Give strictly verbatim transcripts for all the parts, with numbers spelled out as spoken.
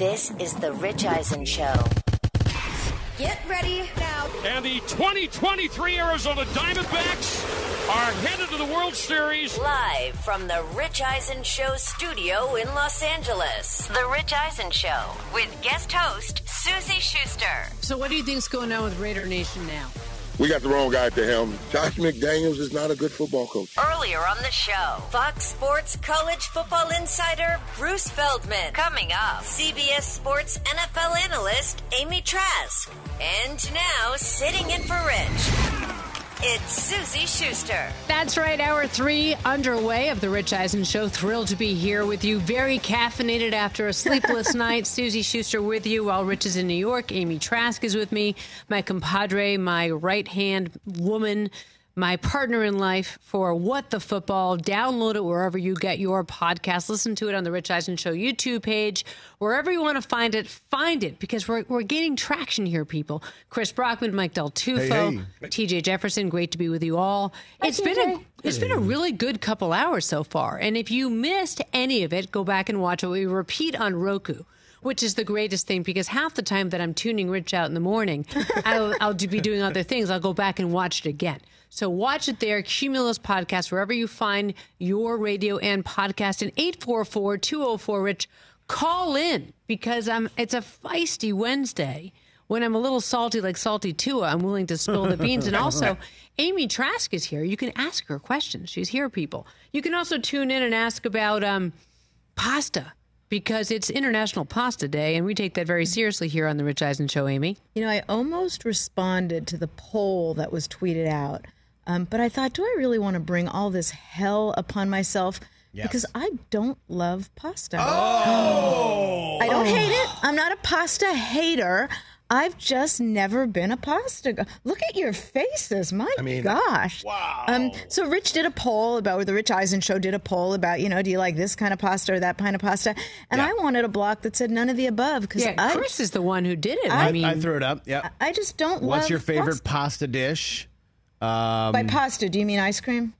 This is The Rich Eisen Show. Get ready now. And the twenty twenty-three Arizona Diamondbacks are headed to the World Series. Live from The Rich Eisen Show studio in Los Angeles. The Rich Eisen Show with guest host Susie Schuster. So what do you think's going on with Raider Nation now? We got the wrong guy at the helm. Josh McDaniels is not a good football coach. Earlier on the show, Fox Sports college football insider Bruce Feldman. Coming up, C B S Sports N F L analyst Amy Trask. And now, sitting in for Rich, it's Susie Schuster. That's right, hour three underway of The Rich Eisen Show. Thrilled to be here with you. Very caffeinated after a sleepless night. Susie Schuster with you while Rich is in New York. Amy Trask is with me, my compadre, my right-hand woman, my partner in life for What the Football. Download it wherever you get your podcast. Listen to it on the Rich Eisen Show YouTube page. Wherever you want to find it, find it, because we're we're gaining traction here, people. Chris Brockman, Mike Del Tufo, Hey, hey. T J Jefferson, great to be with you all. Hi, It's T J. been a it's been a really good couple hours so far. And if you missed any of it, go back and watch it. We repeat on Roku, which is the greatest thing, because half the time that I'm tuning Rich out in the morning, I'll, I'll be doing other things. I'll go back and watch it again. So watch it there, Cumulus Podcast, wherever you find your radio and podcast. And eight four four, two oh four, Rich, call in, because I'm, it's a feisty Wednesday. When I'm a little salty like Salty Tua, I'm willing to spill the beans. And also, Amy Trask is here. You can ask her questions. She's here, people. You can also tune in and ask about um, pasta, because it's International Pasta Day, and we take that very seriously here on The Rich Eisen Show, Amy. You know, I almost responded to the poll that was tweeted out, um, but I thought, do I really want to bring all this hell upon myself? Yes. Because I don't love pasta. Oh! I don't hate it. I'm not a pasta hater. I've just never been a pasta guy. Look at your faces. My I mean, gosh. wow. Um, so Rich did a poll about, the Rich Eisen Show did a poll about, you know, do you like this kind of pasta or that kind of pasta? And Yeah. I wanted a block that said none of the above, because Yeah, I, Chris is the one who did it. I, I- mean, I threw it up. Yep. I just don't love What's your favorite pasta. pasta dish? Um, By pasta, do you mean ice cream?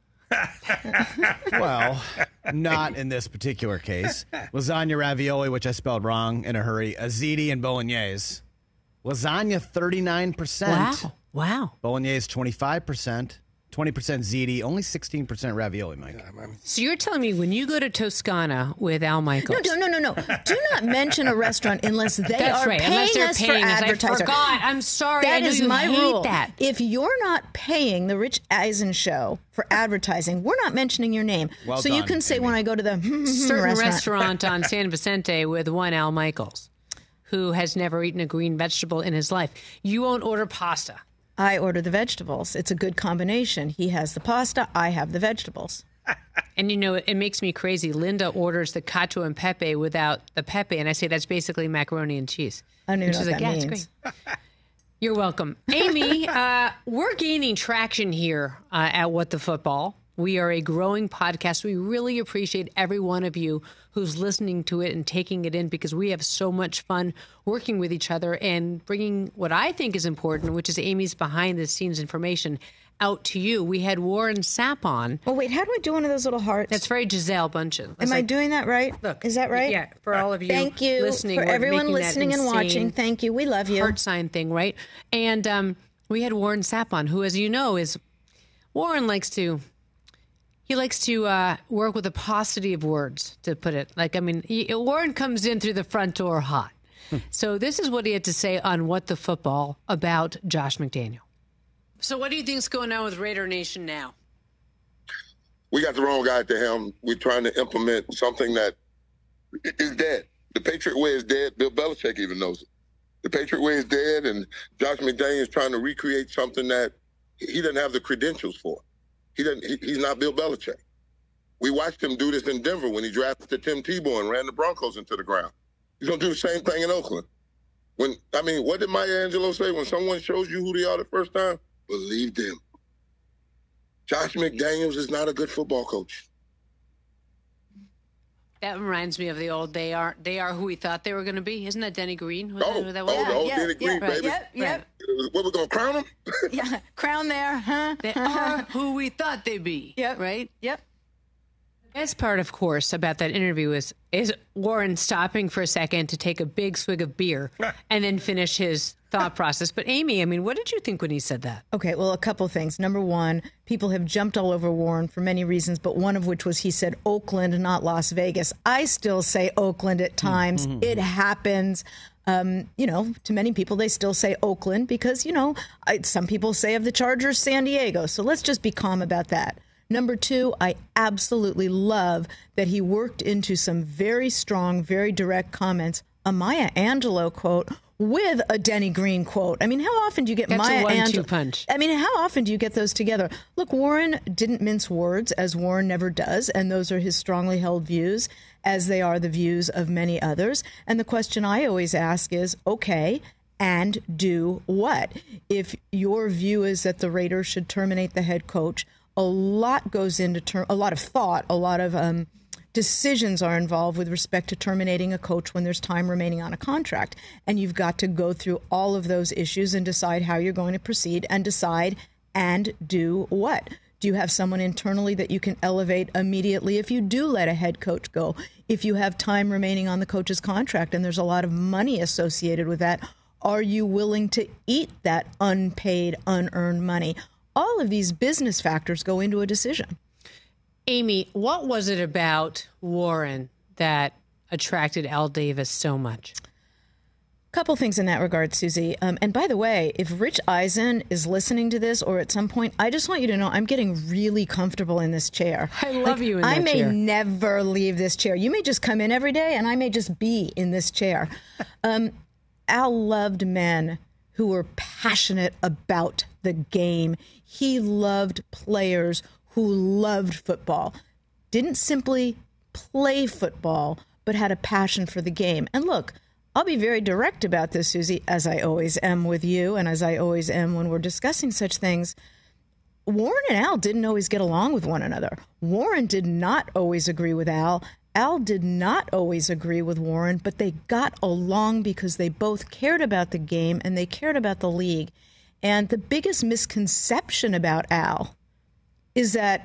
well, not in this particular case. Lasagna ravioli, which I spelled wrong in a hurry. Aziti and bolognese. Lasagna, thirty-nine percent. wow. Wow. Bolognese, twenty-five percent. twenty percent ziti, only sixteen percent ravioli, Mike. So you're telling me when you go to Toscana with Al Michaels. No, no, no, no, no. Do not mention a restaurant unless they That's are right. paying Unless they're us paying for us. I advertising. forgot. I'm sorry. I That know is you my hate rule. that. If you're not paying the Rich Eisen Show for advertising, we're not mentioning your name. Well so you done, can say Amy. when I go to the Certain restaurant. restaurant on San Vicente with one Al Michaels, who has never eaten a green vegetable in his life. You won't order pasta. I order the vegetables. It's a good combination. He has the pasta. I have the vegetables. And, you know, it, it makes me crazy. Linda orders the cacio and pepe without the pepe, and I say that's basically macaroni and cheese. I don't even And know she's what like, that yeah, means. it's great. You're welcome. Amy, uh, we're gaining traction here uh, at What the Football. We are a growing podcast. We really appreciate every one of you who's listening to it and taking it in, because we have so much fun working with each other and bringing what I think is important, which is Amy's behind-the-scenes information, out to you. We had Warren Sapp on. Oh, wait. How do I do one of those little hearts? That's very Giselle Bundchen. Am I doing that right? Look, Is that right? yeah, for all of you Thank you. listening, For we're everyone making that listening and insane watching, thank you. We love you. heart sign thing, right? And um, we had Warren Sapp on, who, as you know, is Warren likes to he likes to uh, work with a paucity of words, to put it. Like, I mean, he, Warren comes in through the front door hot. So this is what he had to say on What the Football about Josh McDaniel. So what do you think's going on with Raider Nation now? We got the wrong guy at the helm. We're trying to implement something that is dead. The Patriot way is dead. Bill Belichick even knows it. The Patriot way is dead, and Josh McDaniels is trying to recreate something that he doesn't have the credentials for. He doesn't. He, he's not Bill Belichick. We watched him do this in Denver when he drafted Tim Tebow and ran the Broncos into the ground. He's going to do the same thing in Oakland. When I mean, what did Maya Angelou say? When someone shows you who they are the first time, believe them. Josh McDaniels is not a good football coach. That reminds me of the old "They are they are who we thought they were going to be." Isn't that Denny Green? Was Oh, that, who that oh, was? the old yeah, Denny yeah, Green, right. baby. Yep, yep. What, we going to crown him? Yeah, crown there, huh? They are who we thought they'd be. Yep. Right? Yep. Best part, of course, about that interview is is Warren stopping for a second to take a big swig of beer and then finish his thought process. But Amy, I mean, what did you think when he said that? Okay, well, a couple things. Number one, people have jumped all over Warren for many reasons, but one of which was he said Oakland, not Las Vegas. I still say Oakland at times. Mm-hmm. It happens. Um, you know, to many people, they still say Oakland because, you know, I, some people say of the Chargers, San Diego. So let's just be calm about that. Number two, I absolutely love that he worked into some very strong, very direct comments, a Maya Angelou quote with a Denny Green quote. I mean, how often do you get That's Maya a one, Angelou? two punch. I mean, how often do you get those together? Look, Warren didn't mince words, as Warren never does, and those are his strongly held views, as they are the views of many others. And the question I always ask is, okay, and do what? If your view is that the Raiders should terminate the head coach, a lot goes into ter- a lot of thought, a lot of um, decisions are involved with respect to terminating a coach when there's time remaining on a contract. And you've got to go through all of those issues and decide how you're going to proceed and decide and do what. Do you have someone internally that you can elevate immediately if you do let a head coach go? If you have time remaining on the coach's contract and there's a lot of money associated with that, are you willing to eat that unpaid, unearned money? All of these business factors go into a decision. Amy, what was it about Warren that attracted Al Davis so much? Couple things in that regard, Susie. Um, and by the way, if Rich Eisen is listening to this or at some point, I just want you to know I'm getting really comfortable in this chair. I love like, you in I that may chair. never leave this chair. You may just come in every day and I may just be in this chair. Um, Al loved men who were passionate about the game. He loved players who loved football, didn't simply play football, but had a passion for the game. And look, I'll be very direct about this, Susie, as I always am with you and as I always am when we're discussing such things. Warren and Al didn't always get along with one another. Warren did not always agree with Al. Al did not always agree with Warren, but they got along because they both cared about the game and they cared about the league. And the biggest misconception about Al is that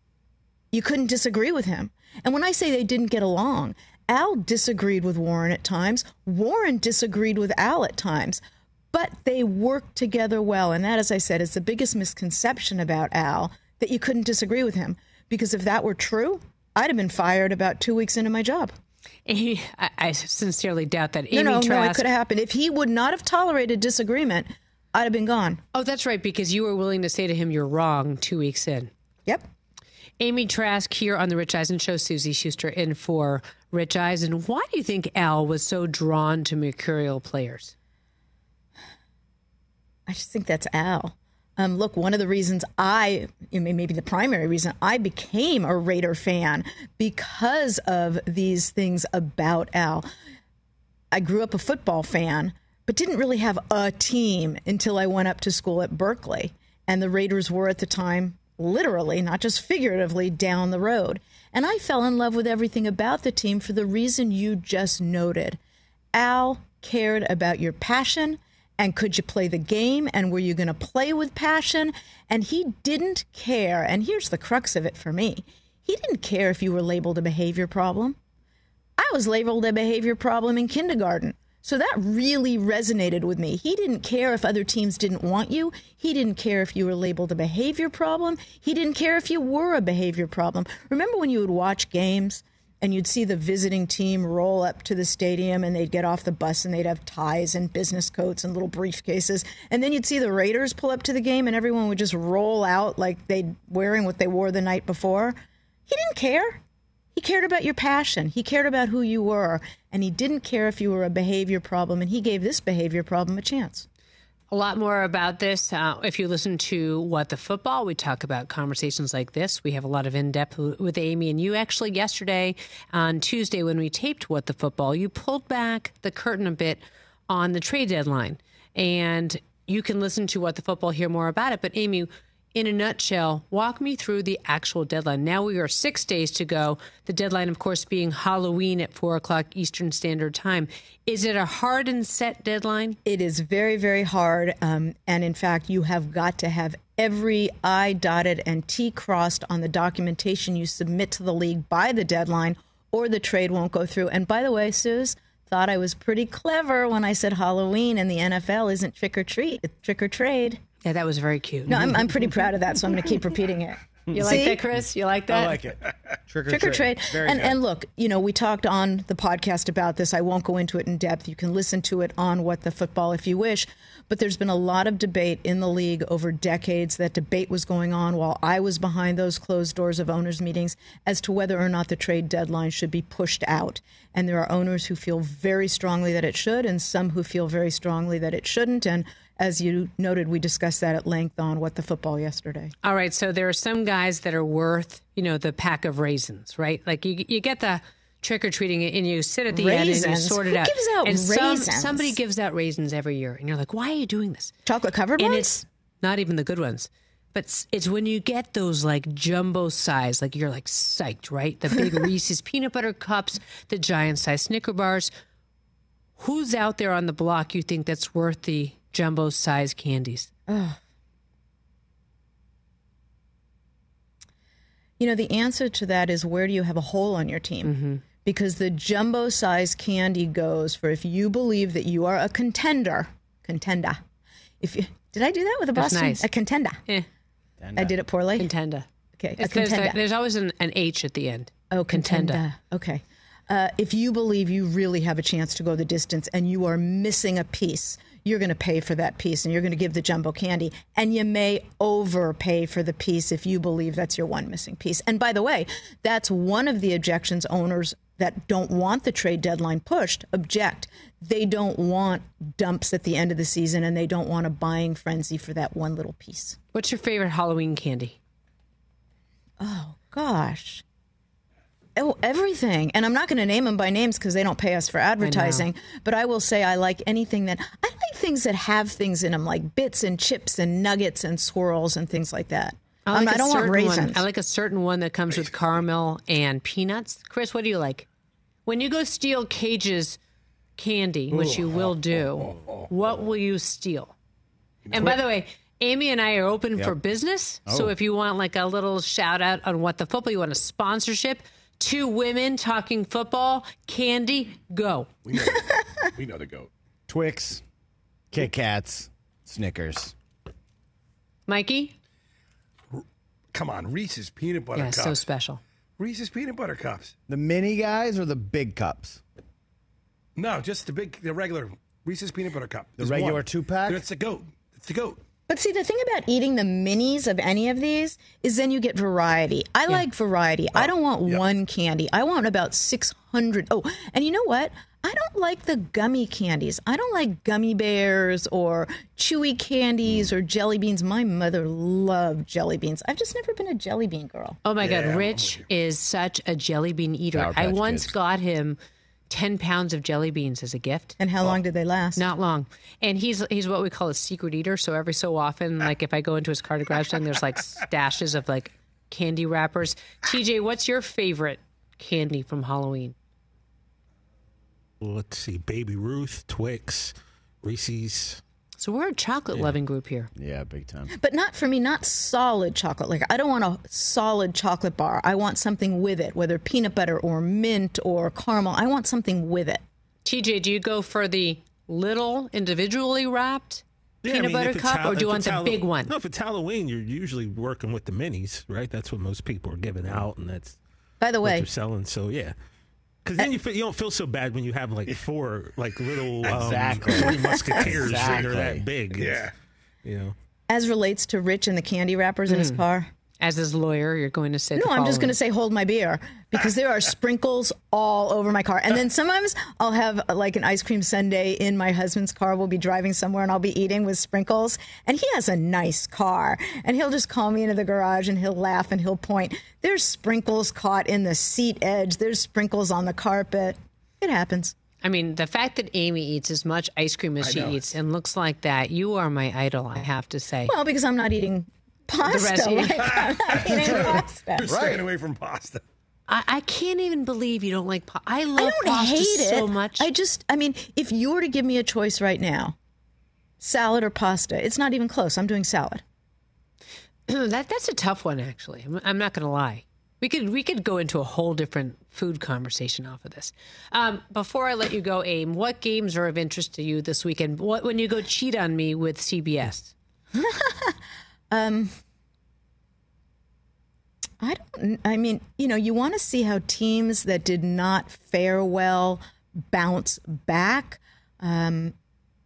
you couldn't disagree with him. And when I say they didn't get along, Al disagreed with Warren at times. Warren disagreed with Al at times. But they worked together well. And that, as I said, is the biggest misconception about Al, that you couldn't disagree with him. Because if that were true, I'd have been fired about two weeks into my job. Amy, I, I sincerely doubt that. Amy no, no, Trask, no, it could have happened. If he would not have tolerated disagreement, I'd have been gone. Oh, that's right, because you were willing to say to him you're wrong two weeks in. Yep. Amy Trask here on the Rich Eisen Show. Susie Schuster in for Rich Eisen. Why do you think Al was so drawn to mercurial players? I just think that's Al. Um, look, one of the reasons I, maybe the primary reason I became a Raider fan because of these things about Al. I grew up a football fan, but didn't really have a team until I went up to school at Berkeley. And the Raiders were at the time, literally, not just figuratively, down the road. And I fell in love with everything about the team for the reason you just noted. Al cared about your passion, and could you play the game, and were you going to play with passion? And he didn't care, and here's the crux of it for me. He didn't care if you were labeled a behavior problem. I was labeled a behavior problem in kindergarten. So that really resonated with me. He didn't care if other teams didn't want you. He didn't care if you were labeled a behavior problem. He didn't care if you were a behavior problem. Remember when you would watch games and you'd see the visiting team roll up to the stadium and they'd get off the bus and they'd have ties and business coats and little briefcases. And then you'd see the Raiders pull up to the game and everyone would just roll out like they'd wearing what they wore the night before. He didn't care. He cared about your passion. He cared about who you were. And he didn't care if you were a behavior problem. And he gave this behavior problem a chance. A lot more about this. Uh, if you listen to What the Football, we talk about conversations like this. We have a lot of in-depth with Amy and you. Actually, yesterday on Tuesday when we taped What the Football, you pulled back the curtain a bit on the trade deadline. And you can listen to What the Football, hear more about it. But Amy, in a nutshell, walk me through the actual deadline. Now we are six days to go. The deadline, of course, being Halloween at four o'clock Eastern Standard Time. Is it a hard and set deadline? It is very, very hard. Um, and in fact, you have got to have every I dotted and T crossed on the documentation you submit to the league by the deadline, or the trade won't go through. And by the way, Suze, thought I was pretty clever when I said Halloween and the N F L isn't trick or treat, it's trick or trade. Yeah, that was very cute. No, I'm, I'm pretty proud of that, so I'm going to keep repeating it. You See? like that, Chris? You like that? I like it. Trick or Trick or trade. trade. Very And, good. and look, you know, we talked on the podcast about this. I won't go into it in depth. You can listen to it on What the Football if you wish. But there's been a lot of debate in the league over decades. That debate was going on while I was behind those closed doors of owners' meetings as to whether or not the trade deadline should be pushed out. And there are owners who feel very strongly that it should, and some who feel very strongly that it shouldn't. And as you noted, we discussed that at length on What the Football yesterday. All right, so there are some guys that are worth, you know, the pack of raisins, right? Like you, you get the trick-or-treating and you sit at the end and you Raisins? sort it Who out. gives out and some, raisins? somebody gives out raisins every year, and you're like, why are you doing this? Chocolate-covered And ones? it's not even the good ones. But it's- it's when you get those like jumbo size, like you're like psyched, right? The big Reese's peanut butter cups, the giant size Snicker bars. Who's out there on the block you think that's worth the jumbo size candies? You know, the answer to that is, where do you have a hole on your team? Mm-hmm. Because the jumbo size candy goes for if you believe that you are a contender, contender. If you did I do that with a That's Boston? nice. A contender. Eh, I did it poorly. contender. Okay, a It's- there's, contender. there's always an, an H at the end. Oh, contender. contender. Okay. Uh, if you believe you really have a chance to go the distance and you are missing a piece, you're going to pay for that piece and you're going to give the jumbo candy. And you may overpay for the piece if you believe that's your one missing piece. And by the way, that's one of the objections owners that don't want the trade deadline pushed object. They don't want dumps at the end of the season, and they don't want a buying frenzy for that one little piece. What's your favorite Halloween candy? Oh, gosh. Oh, everything. And I'm not going to name them by names because they don't pay us for advertising. But I will say I like anything that, I like things that have things in them, like bits and chips and nuggets and swirls and things like that. I, Um, like I a don't want certain raisins. One. I like a certain one that comes with caramel and peanuts. Chris, what do you like? When you go steal Cage's candy, which you will do, what will you steal? And by the way, Amy and I are open for business. So if you want like a little shout out on What the Football, you want a sponsorship, two women talking football, candy, go. We know, we know the goat. Twix, Kit Kats, Snickers. Mikey? Come on, Reese's peanut butter Yeah, cups. so special. Reese's peanut butter cups. The mini guys or the big cups? No, just the big, the regular Reese's peanut butter cup. The There's regular one. two-pack? It's the goat. It's the goat. But see, the thing about eating the minis of any of these is then you get variety. I like variety. I don't want yeah. one candy. I want about six hundred. Oh, and you know what? I don't like the gummy candies. I don't like gummy bears or chewy candies or jelly beans. My mother loved jelly beans. I've just never been a jelly bean girl. Oh my Yeah, God, I'm Rich is such a jelly bean eater. Sour I Patch once Kids. got him ten pounds of jelly beans as a gift. And how long did they last? Not long. And he's he's what we call a secret eater. So every so often, like if I go into his car to grab something, there's like stashes of like candy wrappers. T J, what's your favorite candy from Halloween? Let's see, Baby Ruth, Twix, Reese's. So we're a chocolate loving group here. Yeah, big time. But not for me, not solid chocolate. Like, I don't want a solid chocolate bar. I want something with it, whether peanut butter or mint or caramel. I want something with it. T J, do you go for the little individually wrapped Yeah, I peanut mean, butter if it's cup, Hal- or do you if want it's the Hallow- big one? No, if it's Halloween, you're usually working with the minis, right? That's what most people are giving out, and that's By the what way, they're selling. So yeah, because then you feel, you don't feel so bad when you have like four like little um, Exactly. Three Musketeers that are Exactly. that big. Yeah. you know. as relates to Rich and the candy wrappers in his car, As his lawyer, you're going to say no, the I'm just going following. to say hold my beer because there are sprinkles all over my car. And then sometimes I'll have uh, like an ice cream sundae in my husband's car. We'll be driving somewhere and I'll be eating with sprinkles. And he has a nice car. And he'll just call me into the garage and he'll laugh and he'll point. There's sprinkles caught in the seat edge. There's sprinkles on the carpet. It happens. I mean, the fact that Amy eats as much ice cream as she know. eats and looks like that, you are my idol, I have to say. Well, because I'm not eating pasta. rest- Like, I'm not eating pasta. You're staying away from pasta. I, I can't even believe you don't like pasta. I love I don't pasta hate it so much. I just, I mean, if you were to give me a choice right now, salad or pasta, it's not even close. I'm doing salad. that that's a tough one, actually. I'm, I'm not going to lie. We could we could go into a whole different food conversation off of this. Um, before I let you go, Aim, what games are of interest to you this weekend? What when you go cheat on me with C B S? um, I don't. I mean, you know, you want to see how teams that did not fare well bounce back. Um,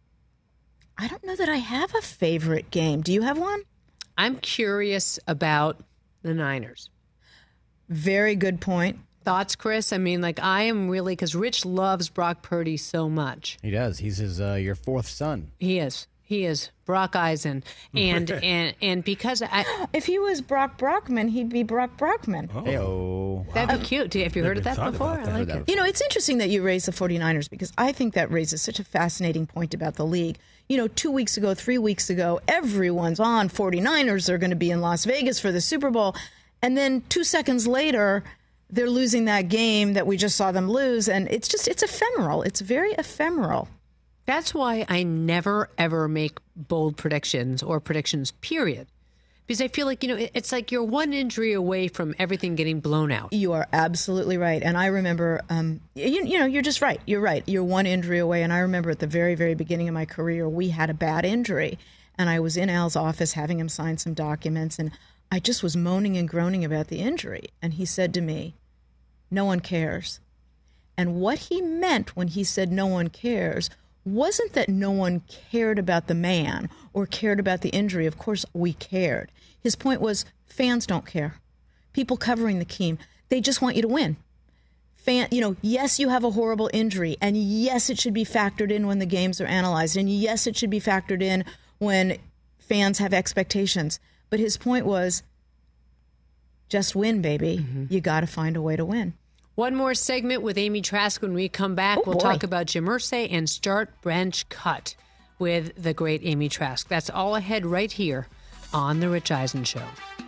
I don't know that I have a favorite game. Do you have one? I'm curious about the Niners. Very good point. Thoughts, Chris? I mean, like, I am really, because Rich loves Brock Purdy so much. He does. He's his uh, your fourth son. He is. He is Brock Eisen, and and and because I, if he was Brock Brockman, he'd be Brock Brockman. Oh, Hey-o. That'd be cute. Have you heard of that before? That. I like I it. You know, it's interesting that you raised the 49ers because I think that raises such a fascinating point about the league. You know, two weeks ago, three weeks ago, everyone's on 49ers are going to be in Las Vegas for the Super Bowl, and then two seconds later, they're losing that game that we just saw them lose, and it's just it's ephemeral. It's very ephemeral. That's why I never, ever make bold predictions or predictions, period. Because I feel like, you know, it's like you're one injury away from everything getting blown out. You are absolutely right. And I remember, um, you, you know, you're just right. You're right. You're one injury away. And I remember at the very, very beginning of my career, we had a bad injury. And I was in Al's office having him sign some documents. And I just was moaning and groaning about the injury. And he said to me, no one cares. And what he meant when he said no one cares wasn't that no one cared about the man or cared about the injury. Of course, we cared. His point was fans don't care. People covering the team, they just want you to win. Fan, you know, yes, you have a horrible injury, and yes, it should be factored in when the games are analyzed, and yes, it should be factored in when fans have expectations. But his point was just win, baby. Mm-hmm. You got to find a way to win. One more segment with Amy Trask. When we come back, oh, we'll boy. talk about Jim Irsay and start bench cut with the great Amy Trask. That's all ahead right here on The Rich Eisen Show.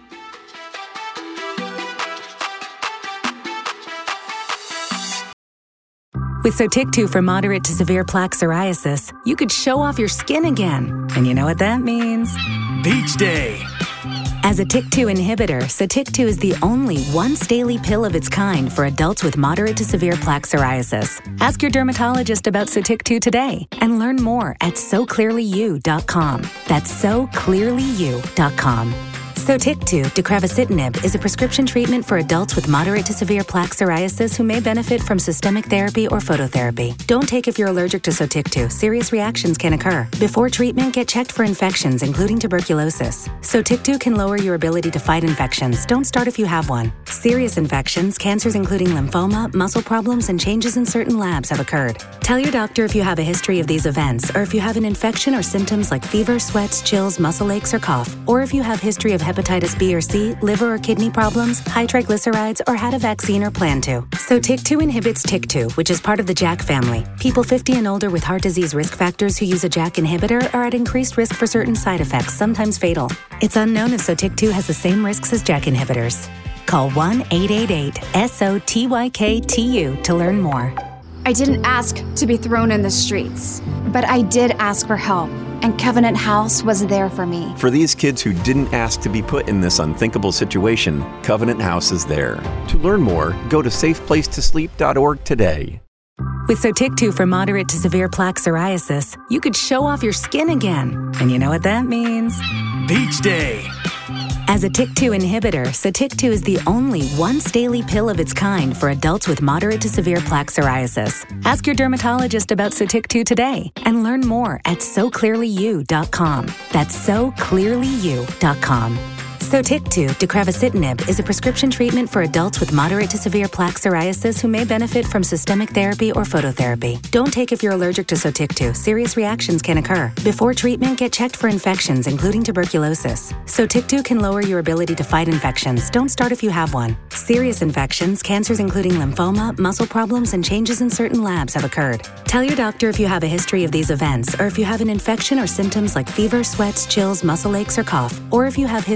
With Sotyktu for moderate to severe plaque psoriasis, you could show off your skin again. And you know what that means? Beach Day. As a T Y K two inhibitor, Sotyktu is the only once-daily pill of its kind for adults with moderate to severe plaque psoriasis. Ask your dermatologist about Sotyktu today and learn more at so clearly you dot com. That's so clearly you dot com. Sotyktu, deucravacitinib, is a prescription treatment for adults with moderate to severe plaque psoriasis who may benefit from systemic therapy or phototherapy. Don't take if you're allergic to Sotyktu. Serious reactions can occur. Before treatment, get checked for infections, including tuberculosis. Sotyktu can lower your ability to fight infections. Don't start if you have one. Serious infections, cancers including lymphoma, muscle problems, and changes in certain labs have occurred. Tell your doctor if you have a history of these events, or if you have an infection or symptoms like fever, sweats, chills, muscle aches, or cough, or if you have history of hepatitis B or C, liver or kidney problems, high triglycerides, or had a vaccine or plan to. So T Y K two inhibits T Y K two, which is part of the JAK family. People fifty and older with heart disease risk factors who use a JAK inhibitor are at increased risk for certain side effects, sometimes fatal. It's unknown if T Y K two has the same risks as JAK inhibitors. Call one eight eight eight S O T Y K T U to learn more. I didn't ask to be thrown in the streets, but I did ask for help, and Covenant House was there for me. For these kids who didn't ask to be put in this unthinkable situation, Covenant House is there. To learn more, go to safe place to sleep dot org today. With Sotyktu for moderate to severe plaque psoriasis, you could show off your skin again. And you know what that means? Beach Day. As a T Y K two inhibitor, Sotyktu is the only once-daily pill of its kind for adults with moderate to severe plaque psoriasis. Ask your dermatologist about Sotyktu today and learn more at so clearly you dot com. That's so clearly you dot com. Sotyktu, deucravacitinib, is a prescription treatment for adults with moderate to severe plaque psoriasis who may benefit from systemic therapy or phototherapy. Don't take if you're allergic to Sotyktu. Serious reactions can occur. Before treatment, get checked for infections, including tuberculosis. Sotyktu can lower your ability to fight infections. Don't start if you have one. Serious infections, cancers including lymphoma, muscle problems, and changes in certain labs have occurred. Tell your doctor if you have a history of these events, or if you have an infection or symptoms like fever, sweats, chills, muscle aches, or cough, or if you have history of hepatitis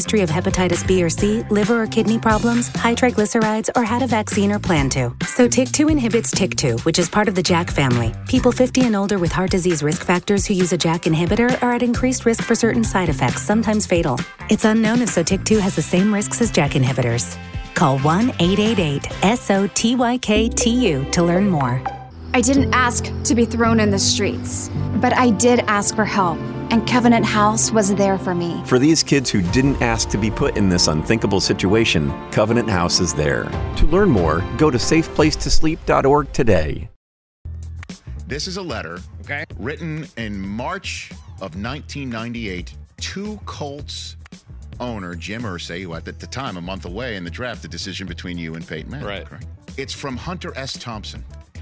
hepatitis B or C, liver or kidney problems, high triglycerides, or had a vaccine or plan to. So T Y K two inhibits T Y K two, which is part of the JAK family. People fifty and older with heart disease risk factors who use a JAK inhibitor are at increased risk for certain side effects, sometimes fatal. It's unknown if So T Y K two has the same risks as JAK inhibitors. Call one eight eight eight S O T Y K T U to learn more. I didn't ask to be thrown in the streets, but I did ask for help, and Covenant House was there for me. For these kids who didn't ask to be put in this unthinkable situation, Covenant House is there. To learn more, go to safe place to sleep dot org today. This is a letter okay. written in March of nineteen ninety-eight to Colts owner Jim Irsay, who at the time, a month away in the draft, the decision between you and Peyton Manning. Right. Correct? It's from Hunter S. Thompson.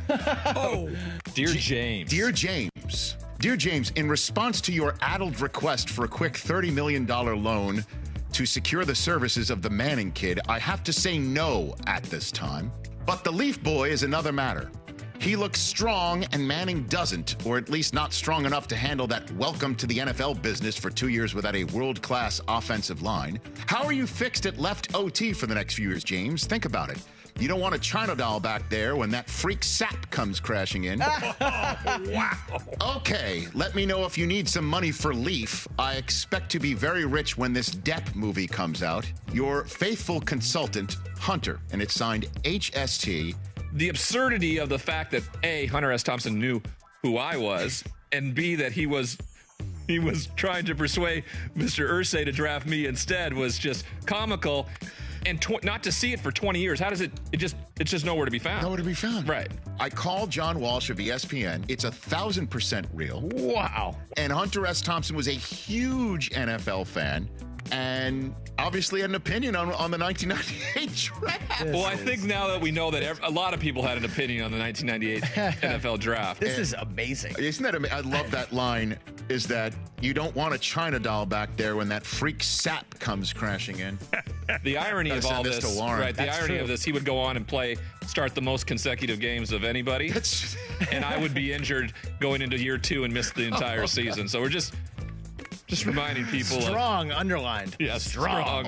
Oh, dear G- James. Dear James. Dear James, in response to your addled request for a quick thirty million dollars loan to secure the services of the Manning kid, I have to say no at this time. But the Leaf Boy is another matter. He looks strong and Manning doesn't, or at least not strong enough to handle that welcome to the N F L business for two years without a world-class offensive line. How are you fixed at left O T for the next few years, James? Think about it. You don't want a China doll back there when that freak Sapp comes crashing in. Wow. Okay, let me know if you need some money for Leaf. I expect to be very rich when this Depp movie comes out. Your faithful consultant, Hunter, and it's signed H S T. The absurdity of the fact that A, Hunter S. Thompson knew who I was, and B, that he was he was trying to persuade Mister Irsay to draft me instead was just comical. And tw- not to see it for twenty years. How does it, it just, it's just nowhere to be found. Nowhere to be found. Right. I called John Walsh of E S P N. It's a thousand percent real. Wow. And Hunter S. Thompson was a huge N F L fan and obviously had an opinion on, on the nineteen ninety-eight draft. Well, I think now that we know that every, a lot of people had an opinion on the nineteen ninety-eight N F L draft. This and is amazing. Isn't that amazing? I love that line, is that you don't want a China doll back there when that freak Sapp comes crashing in. The irony of all this, this, to Warren. right? The That's irony true. of this, he would go on and play, start the most consecutive games of anybody, That's... and I would be injured going into year two and miss the entire Oh, season. So we're just, just reminding people. Strong, of, underlined. Yeah, strong. strong.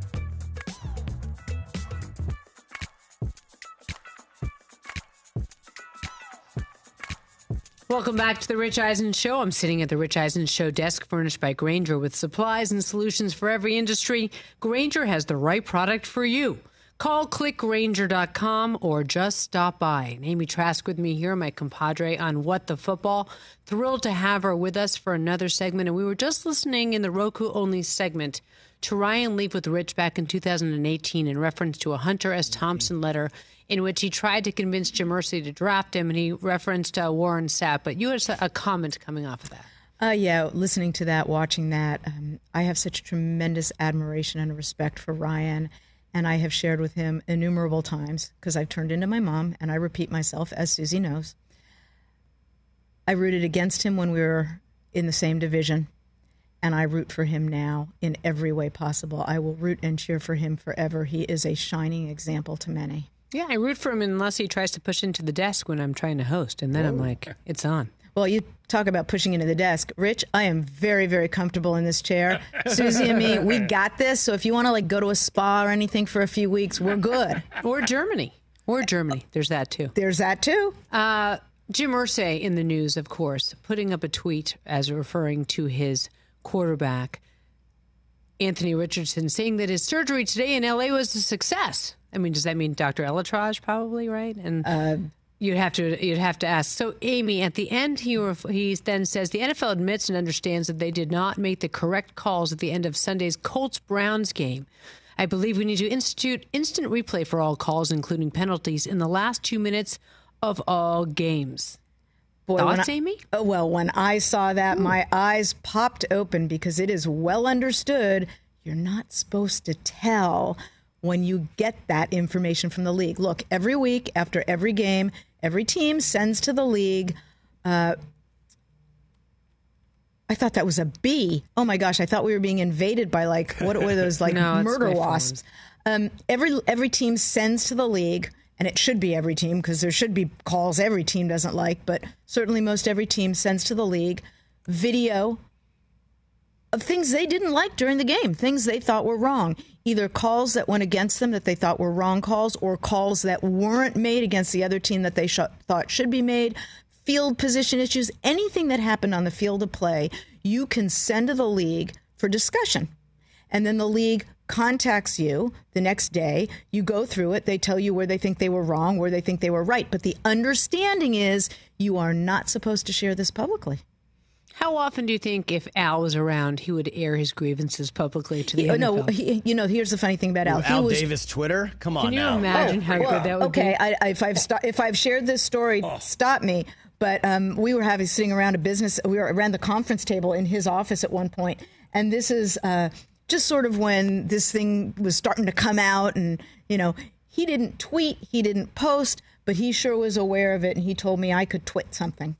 Welcome back to the Rich Eisen Show. I'm sitting at the Rich Eisen Show desk furnished by Grainger with supplies and solutions for every industry. Grainger has the right product for you. Call click grainger dot com or just stop by. And Amy Trask with me here, my compadre on What the Football. Thrilled to have her with us for another segment. And we were just listening in the Roku-only segment to Ryan Leaf with Rich back in two thousand eighteen in reference to a Hunter S. Thompson letter in which he tried to convince Jim Irsay to draft him, and he referenced uh, Warren Sapp. But you had a comment coming off of that. Uh, yeah, listening to that, watching that, um, I have such tremendous admiration and respect for Ryan, and I have shared with him innumerable times, because I've turned into my mom, and I repeat myself, as Susie knows. I rooted against him when we were in the same division, and I root for him now in every way possible. I will root and cheer for him forever. He is a shining example to many. Yeah, I root for him unless he tries to push into the desk when I'm trying to host, and then I'm like, it's on. Well, you talk about pushing into the desk. Rich, I am very, very comfortable in this chair. Susie and me, we got this. So if you want to like go to a spa or anything for a few weeks, we're good. Or Germany. Or Germany. There's that too. There's that too. Uh, Jim Irsay in the news, of course, putting up a tweet as referring to his quarterback, Anthony Richardson, saying that his surgery today in L A was a success. I mean, does that mean Doctor Elatraj probably, right? And uh, you'd have to you'd have to ask. So, Amy, at the end, he ref- he then says the N F L admits and understands that they did not make the correct calls at the end of Sunday's Colts-Browns game. I believe we need to institute instant replay for all calls, including penalties, in the last two minutes of all games. Boy, Thoughts, I, Amy? Oh, well, when I saw that, Ooh. my eyes popped open, because it is well understood you're not supposed to tell when you get that information from the league. Look, every week after every game, every team sends to the league. Uh, I thought that was a bee. Oh my gosh, I thought we were being invaded by like what were those like no, murder wasps? Um, every every team sends to the league, and it should be every team because there should be calls every team doesn't like, but certainly most every team sends to the league video of things they didn't like during the game, things they thought were wrong, either calls that went against them that they thought were wrong calls or calls that weren't made against the other team that they sh- thought should be made, field position issues, anything that happened on the field of play, you can send to the league for discussion. And then the league contacts you the next day. You go through it. They tell you where they think they were wrong, where they think they were right. But the understanding is you are not supposed to share this publicly. How often do you think if Al was around, he would air his grievances publicly to the Yeah, N F L? no, he, you know, here's the funny thing about Al. Ooh, He Al was, Davis Twitter? Come on Can you now. imagine Oh, how well, good that would okay, be? I, I, if I've sto- if I've shared this story, stop me. But um, we were having sitting around a business. We were around the conference table in his office at one point, and this is uh, just sort of when this thing was starting to come out. And you know, he didn't tweet, he didn't post, but he sure was aware of it, and he told me I could twit something.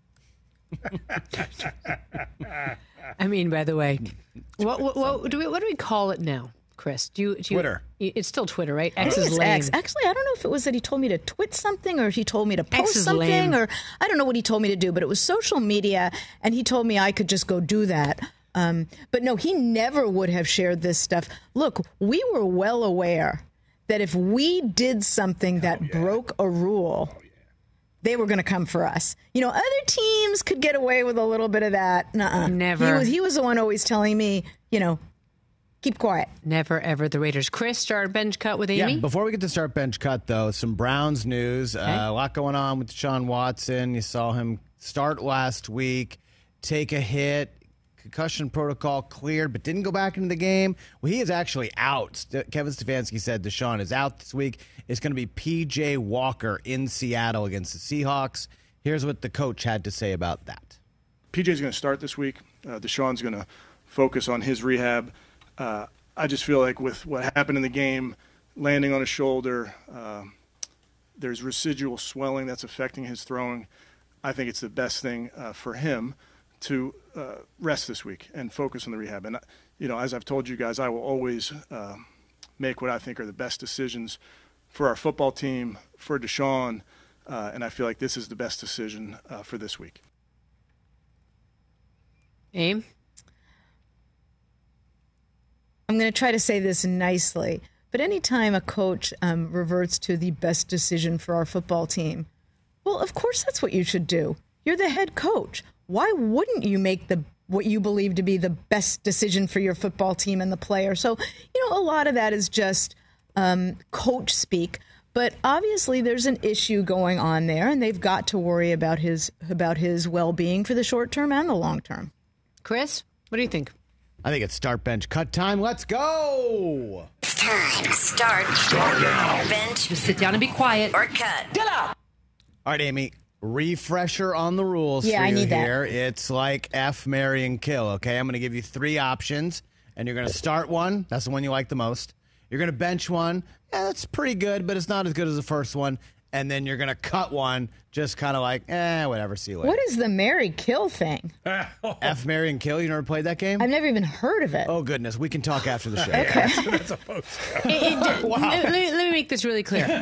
I mean, by the way, what what, what do we what do we call it now, Chris? Do you, do you Twitter. It's still Twitter, right? I X think is it's lame. X. Actually, I don't know if it was that he told me to twit something or he told me to post is something lame. or I don't know what he told me to do, but it was social media, and he told me I could just go do that. Um, but no, he never would have shared this stuff. Look, we were well aware that if we did something that yeah. broke a rule, oh, yeah. they were going to come for us. You know, other teams could get away with a little bit of that. Nuh-uh. Never. He was, he was the one always telling me, you know, keep quiet. Never, ever the Raiders. Chris, start bench cut with Amy? Yeah, before we get to start bench cut, though, some Browns news. Okay. Uh, a lot going on with Deshaun Watson. You saw him start last week, take a hit, concussion protocol cleared, but didn't go back into the game. Well, he is actually out. Kevin Stefanski said Deshaun is out this week. It's going to be P J Walker in Seattle against the Seahawks. Here's what the coach had to say about that. P J's going to start this week. Uh, Deshaun's going to focus on his rehab. Uh, I just feel like with what happened in the game, landing on his shoulder, uh, there's residual swelling that's affecting his throwing. I think it's the best thing uh, for him to uh, rest this week and focus on the rehab. And, you know, as I've told you guys, I will always uh, make what I think are the best decisions for our football team, for Deshaun, uh, and I feel like this is the best decision uh, for this week. Aim? I'm going to try to say this nicely, but anytime a coach um, reverts to the best decision for our football team, well, of course that's what you should do. You're the head coach. Why wouldn't you make the what you believe to be the best decision for your football team and the player? So, you know, a lot of that is just um, coach speak. But obviously, there's an issue going on there, and they've got to worry about his about his well-being for the short term and the long term. Chris, what do you think? I think it's start bench cut time. Let's go. It's time. Start. Start now. Bench. Just sit down and be quiet. Or cut. Get up. All right, Amy. Refresher on the rules yeah, for I you need here. That. It's like F, marry, and kill, okay? I'm going to give you three options, and you're going to start one. That's the one you like the most. You're going to bench one. Yeah, that's pretty good, but it's not as good as the first one. And then you're going to cut one, just kind of like, eh, whatever, see you later. What is the marry, kill thing? F, marry, and kill? You never played that game? I've never even heard of it. Oh, goodness. We can talk after the show. Okay. That's a post. It, it, wow. let, me, let me make this really clear.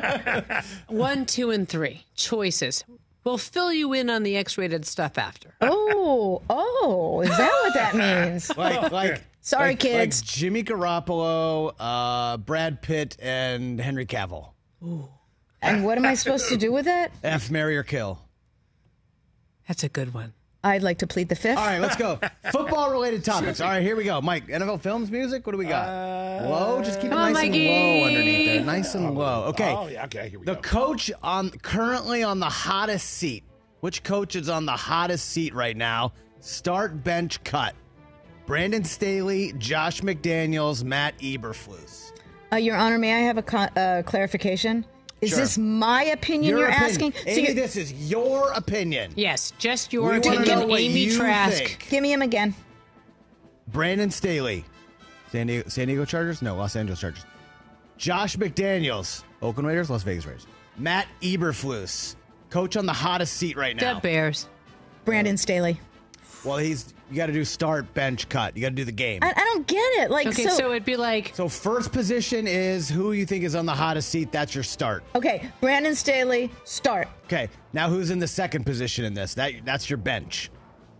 One, two, and three. Choices. We'll fill you in on the X-rated stuff after. Oh, oh, is that what that means? Like, like, sorry, like, kids. Like Jimmy Garoppolo, uh, Brad Pitt, and Henry Cavill. Ooh. And what am I supposed to do with that? F, marry, or kill. That's a good one. I'd like to plead the fifth. All right, let's go. Football-related topics. All right, here we go. Mike, N F L Films music? What do we got? Uh, low? Just keep it on, nice Mikey. and low underneath there. Nice and low. Okay. Oh, yeah, okay, here we the go. coach on currently on the hottest seat. Which coach is on the hottest seat right now? Start, bench, cut. Brandon Staley, Josh McDaniels, Matt Eberflus. Uh, Your Honor, may I have a con- uh, clarification? Is Sure. this my opinion Your you're opinion. asking? So Amy, you're- this is your opinion. Yes, just your We wanna opinion. know what Amy you Trask. think. Give me him again. Brandon Staley, San Diego, San Diego Chargers? No, Los Angeles Chargers. Josh McDaniels, Oakland Raiders, Las Vegas Raiders. Matt Eberflus, coach on the hottest seat right now. The Bears. Brandon Staley. Well, he's you got to do start, bench, cut. You got to do the game. I, I don't get it. Like, Okay, so, so it'd be like So first position is who you think is on the hottest seat. That's your start. okay, Brandon Staley, start. Okay, now who's in the second position in this? That that's your bench.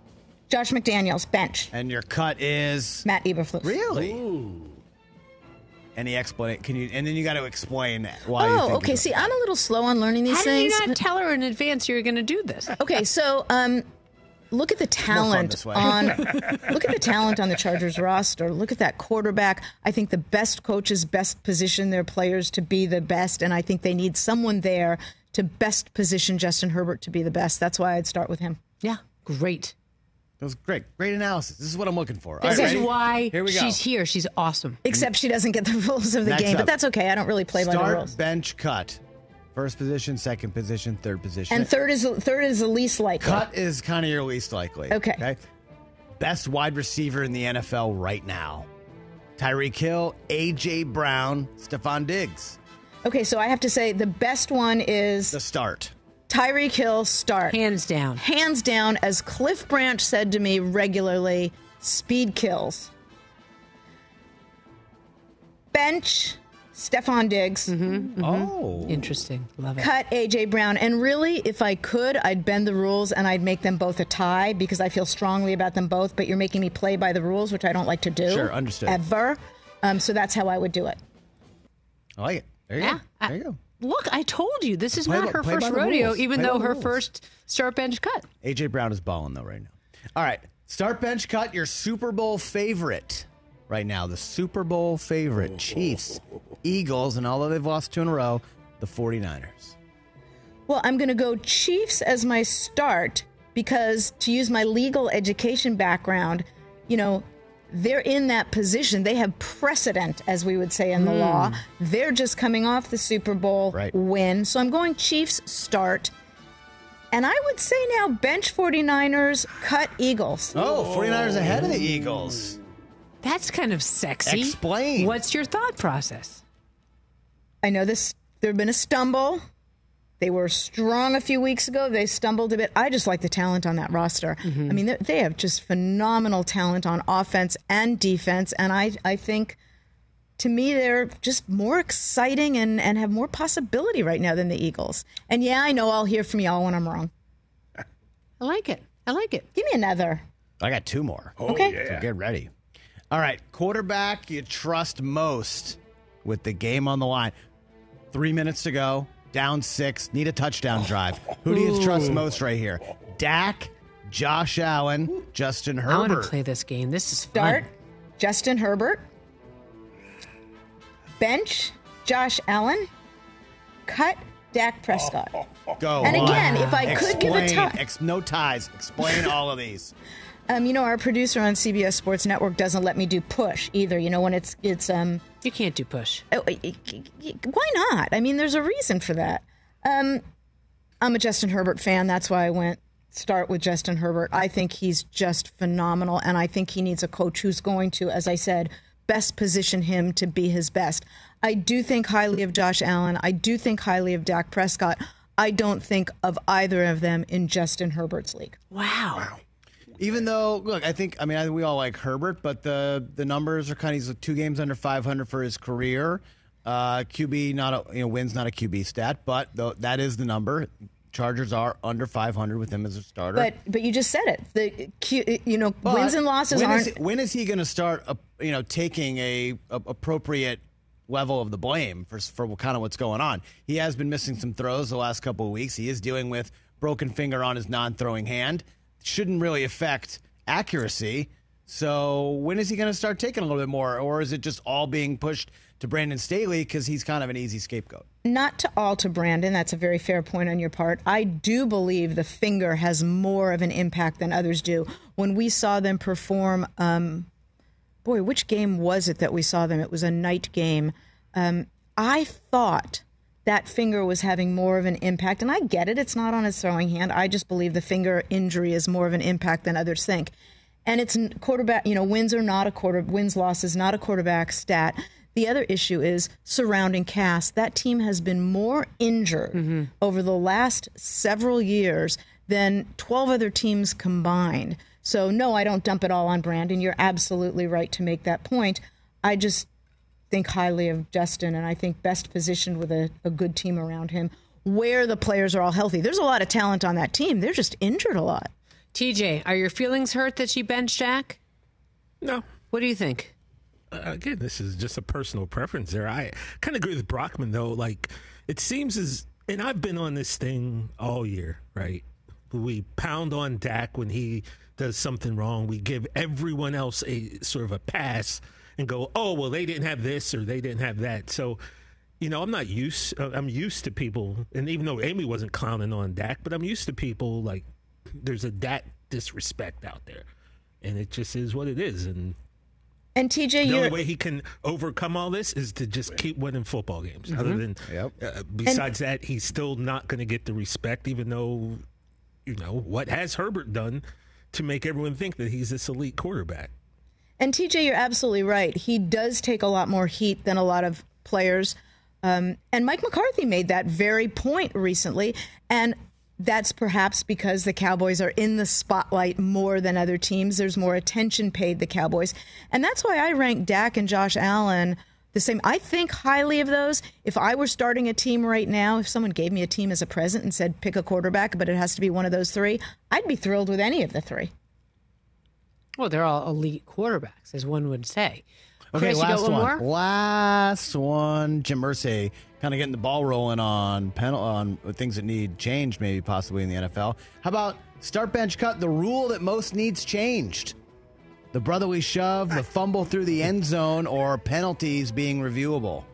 Josh McDaniels, bench. And your cut is Matt Eberflus. Really? Ooh. Any explanation? Can you? And then you got to explain why. you Oh, think okay. it's- See, I'm a little slow on learning these How things. did you not tell her in advance you were going to do this? Okay, so um, look at the talent this way. on look at the talent on the Chargers roster. Look at that quarterback. I think the best coaches best position their players to be the best, and I think they need someone there to best position Justin Herbert to be the best. That's why I'd start with him. Yeah, great. That was great. Great analysis. This is what I'm looking for. This All is right, ready? why Here we go. she's here. She's awesome. Except she doesn't get the rules of the Next game, up. but that's okay. I don't really play by the Start, rules. bench, cut. First position, second position, third position. And third is third is the least likely. Cut is kind of your least likely. Okay. Okay. Best wide receiver in the N F L right now. Tyreek Hill, A J Brown, Stephon Diggs. Okay, so I have to say the best one is The start. Tyreek Hill start. Hands down. Hands down, as Cliff Branch said to me regularly, speed kills. Bench, Stephon Diggs. Mm-hmm, Oh. Interesting. Love it. Cut A J Brown. And really, if I could, I'd bend the rules and I'd make them both a tie because I feel strongly about them both, but you're making me play by the rules, which I don't like to do. Sure, understood. Ever. Um, so that's how I would do it. I like it. There you Yeah. go. There you go. Look, I told you this is Play not by- her play first by the rodeo, rules. even Play by though the her rules. first start bench cut. A J Brown is balling though right now. All right. Start, bench, cut. Your Super Bowl favorite right now. The Super Bowl favorite. Chiefs, Eagles, and although they've lost two in a row, the 49ers. Well, I'm going to go Chiefs as my start because, to use my legal education background, you know, they're in that position. They have precedent, as we would say in the Hmm. law. They're just coming off the Super Bowl Right. win. So I'm going Chiefs start. And I would say now bench 49ers, cut Eagles. Oh, 49ers ahead of the Eagles. That's kind of sexy. Explain. What's your thought process? I know this. There have been a stumble. They were strong a few weeks ago. They stumbled a bit. I just like the talent on that roster. I mean, they- they have just phenomenal talent on offense and defense. And I, I think, to me, they're just more exciting and, and have more possibility right now than the Eagles. And yeah, I know I'll hear from y'all when I'm wrong. I like it. I like it. Give me another. I got two more. Oh, Okay. So get ready. All right. Quarterback you trust most with the game on the line. Three minutes to go. Down six. Need a touchdown drive. Who do you trust most right here? Dak, Josh Allen, Justin I want to Herbert. play this game. This is Start fun. Justin Herbert. Bench Josh Allen. Cut Dak Prescott. Go. And again, if I could give a Explain. tie- Ex- no ties. Explain all of these. Um, you know, our producer on C B S Sports Network doesn't let me do push either. You know, when it's it's um. You can't do push. Oh, y- y- y- why not? I mean, there's a reason for that. Um, I'm a Justin Herbert fan. That's why I went start with Justin Herbert. I think he's just phenomenal, and I think he needs a coach who's going to, as I said, best position him to be his best. I do think highly of Josh Allen. I do think highly of Dak Prescott. I don't think of either of them in Justin Herbert's league. Wow. Even though, look, I think, I mean, I, we all like Herbert, but the the numbers are kind of, he's two games under five hundred for his career. Uh, Q B, not a, you know, wins not a Q B stat, but though that is the number. Chargers are under five hundred with him as a starter. But but you just said it. The Q, you know, But wins and losses when aren't. Is, when is he going to start, uh, you know, taking a, a appropriate level of the blame for for kind of what's going on? He has been missing some throws the last couple of weeks. He is dealing with broken finger on his non-throwing hand. Shouldn't really affect accuracy. So when is he going to start taking a little bit more, or is it just all being pushed to Brandon Staley because he's kind of an easy scapegoat? Not to all to Brandon. That's a very fair point on your part. I do believe the finger has more of an impact than others do. When we saw them perform, um, boy, which game was it that we saw them? It was a night game. Um, I thought that finger was having more of an impact. And I get it. It's not on his throwing hand. I just believe the finger injury is more of an impact than others think. And it's quarterback, you know, wins are not a quarter, wins, losses, not a quarterback stat. The other issue is surrounding cast. That team has been more injured mm-hmm. over the last several years than twelve other teams combined. So, no, I don't dump it all on Brandon. You're absolutely right to make that point. I just think highly of Justin, and I think best positioned with a, a good team around him where the players are all healthy. There's a lot of talent on that team. They're just injured a lot. T J, are your feelings hurt that she benched Dak? No. What do you think? Uh, again, this is just a personal preference there. I kind of agree with Brockman, though. Like, it seems as, and I've been on this thing all year, right? We pound on Dak when he does something wrong. We give everyone else a sort of a pass and go, oh, well, they didn't have this or they didn't have that. So, you know, I'm not used, I'm used to people, and even though Amy wasn't clowning on Dak, but I'm used to people, like, there's a Dak disrespect out there. And it just is what it is. And And T J, the you're, only way he can overcome all this is to just keep winning football games. Mm-hmm. Other than, yep. uh, besides and, that, he's still not going to get the respect, even though, you know, what has Herbert done to make everyone think that he's this elite quarterback? And T J, you're absolutely right. He does take a lot more heat than a lot of players. Um, and Mike McCarthy made that very point recently. And that's perhaps because the Cowboys are in the spotlight more than other teams. There's more attention paid the Cowboys. And that's why I rank Dak and Josh Allen the same. I think highly of those. If I were starting a team right now, if someone gave me a team as a present and said pick a quarterback, but it has to be one of those three, I'd be thrilled with any of the three. Well, they're all elite quarterbacks, as one would say. Okay, Chris, last you got one, one. more? Last one. Jim Irsay kind of getting the ball rolling on penal- on things that need change, maybe possibly in the N F L. How about start, bench, cut, the rule that most needs changed? The brotherly shove, the fumble through the end zone, or penalties being reviewable?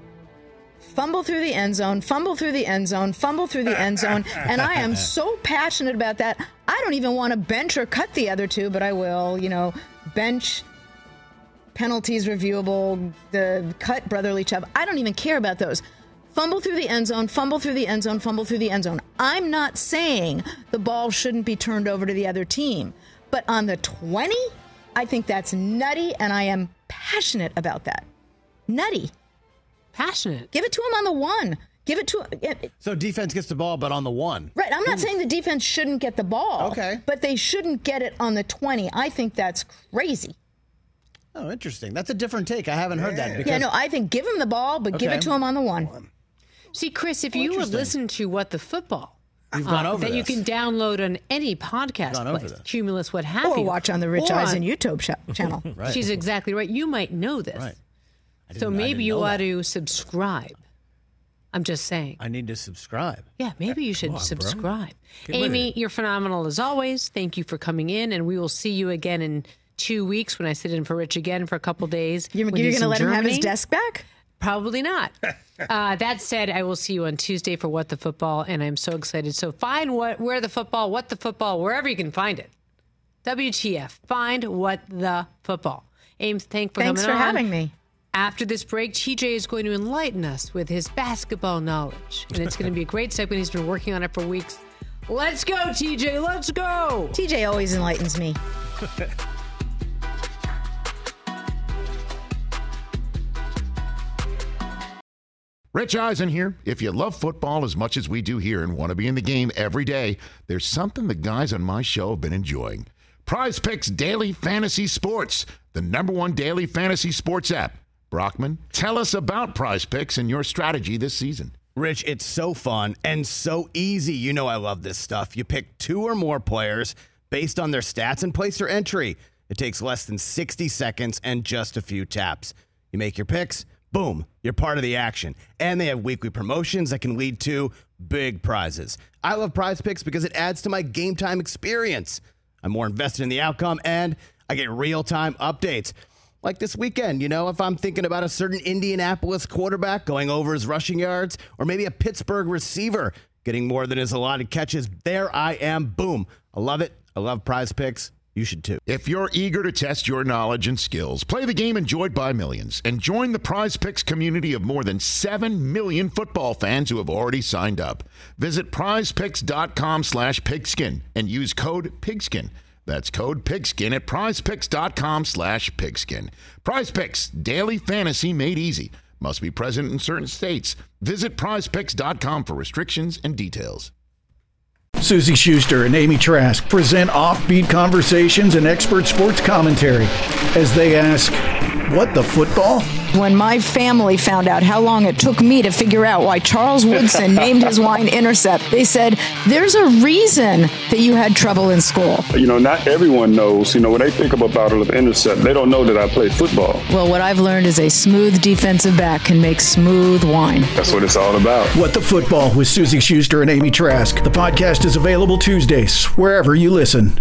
Fumble through the end zone, fumble through the end zone, fumble through the end zone. And I am so passionate about that. I don't even want to bench or cut the other two, but I will. You know, bench, penalties reviewable, the cut, brotherly shove. I don't even care about those. Fumble through the end zone, fumble through the end zone, fumble through the end zone. I'm not saying the ball shouldn't be turned over to the other team. But on the twenty, I think that's nutty, and I am passionate about that. Nutty. Passionate. Give it to him on the one. Give it to him. So defense gets the ball, but on the one. Right. I'm not saying the defense shouldn't get the ball. Okay. But they shouldn't get it on the twenty. I think that's crazy. Oh, interesting. That's a different take. I haven't heard that. Because... Yeah, no, I think give him the ball, but give Okay. it to him on the one. See, Chris, if Oh, you would interesting. listen to What the Football, We've gone uh, over that you this. can download on any podcast Gone over place, this. Cumulus, what have Or you. watch on the Rich or Eisen on- YouTube sh- channel. Right. She's exactly right. You might know this. Right. I So didn't- I maybe didn't you know ought that. to subscribe. I'm just saying. I need to subscribe. Yeah, maybe you should Come on, bro. subscribe. Get with Amy, it. you're phenomenal as always. Thank you for coming in, and we will see you again in two weeks when I sit in for Rich again for a couple days. You're, when you're he's going to in let him have his Germany. desk back? Probably not. uh, that said, I will see you on Tuesday for What the Football, and I'm so excited. So find what, where the football, what the football, wherever you can find it. W T F. Find What the Football. Ames, thank for Thanks coming for on. having me. After this break, T J is going to enlighten us with his basketball knowledge, and it's going to be a great segment. He's been working on it for weeks. Let's go, T J. Let's go. T J always enlightens me. Rich Eisen here. If you love football as much as we do here and want to be in the game every day, there's something the guys on my show have been enjoying. Prize Picks Daily Fantasy Sports, the number one daily fantasy sports app. Brockman, tell us about Prize Picks and your strategy this season. Rich, it's so fun and so easy. You know I love this stuff. You pick two or more players based on their stats and place their entry. It takes less than sixty seconds and just a few taps. You make your picks, boom, you're part of the action. And they have weekly promotions that can lead to big prizes. I love Prize Picks because it adds to my game time experience. I'm more invested in the outcome, and I get real-time updates. Like this weekend, you know, if I'm thinking about a certain Indianapolis quarterback going over his rushing yards, or maybe a Pittsburgh receiver getting more than his allotted catches, there I am. Boom. I love it. I love Prize Picks. You should too. If you're eager to test your knowledge and skills, play the game enjoyed by millions, and join the Prize Picks community of more than seven million football fans who have already signed up. Visit prizepicks.com slash pigskin and use code pigskin. That's code pigskin at prizepicks.com slash pigskin. Prize Picks, daily fantasy made easy. Must be present in certain states. Visit prizepicks dot com for restrictions and details. Susie Schuster and Amy Trask present offbeat conversations and expert sports commentary as they ask What the football? When my family found out how long it took me to figure out why Charles Woodson named his wine Intercept, they said, there's a reason that you had trouble in school. You know, not everyone knows. You know, when they think of a bottle of Intercept, they don't know that I play football. Well, what I've learned is a smooth defensive back can make smooth wine. That's what it's all about. What the Football with Susie Schuster and Amy Trask. The podcast is available Tuesdays, wherever you listen.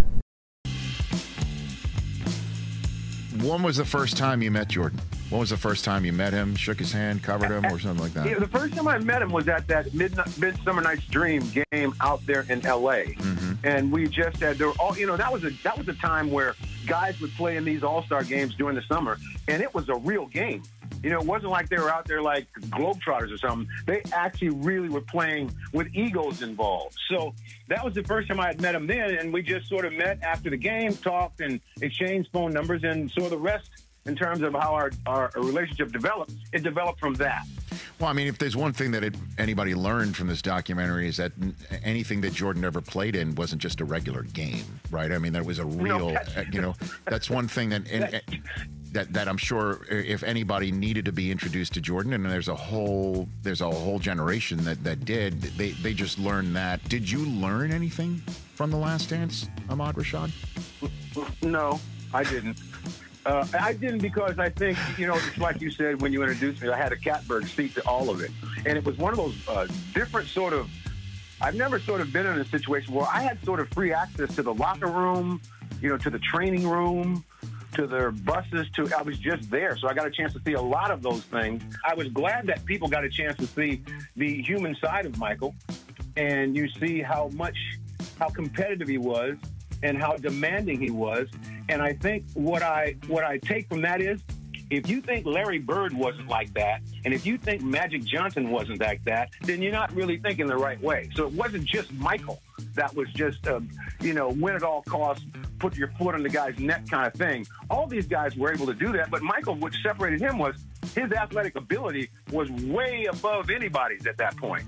When was the first time you met Jordan? When was the first time you met him, shook his hand, covered him, or something like that? Yeah, the first time I met him was at that Midnight, Midsummer Night's Dream game out there in L A Mm-hmm. And we just had, there were all, you know, that was a that was a time where guys would play in these All-Star games during the summer, and it was a real game. You know, it wasn't like they were out there like Globetrotters or something. They actually really were playing with egos involved. So that was the first time I had met him then, and we just sort of met after the game, talked, and exchanged phone numbers, and so the rest in terms of how our, our relationship developed, it developed from that. Well, I mean, if there's one thing that it, anybody learned from this documentary is that anything that Jordan ever played in wasn't just a regular game, right? I mean, there was a real, no, uh, you know, that's one thing that, and, that that I'm sure if anybody needed to be introduced to Jordan, and there's a whole there's a whole generation that, that did, they they just learned that. Did you learn anything from The Last Dance, Ahmad Rashad? No, I didn't. Uh, I didn't because I think, you know, it's like you said when you introduced me, I had a catbird seat to all of it. And it was one of those uh, different sort of, I've never sort of been in a situation where I had sort of free access to the locker room, you know, to the training room, to their buses, to, I was just there. So I got a chance to see a lot of those things. I was glad that people got a chance to see the human side of Michael, and you see how much, how competitive he was and how demanding he was. And I think what I what I take from that is, if you think Larry Bird wasn't like that, and if you think Magic Johnson wasn't like that, then you're not really thinking the right way. So it wasn't just Michael that was just, uh, you know, win at all costs, put your foot on the guy's neck kind of thing. All these guys were able to do that, but Michael, what separated him was his athletic ability was way above anybody's at that point.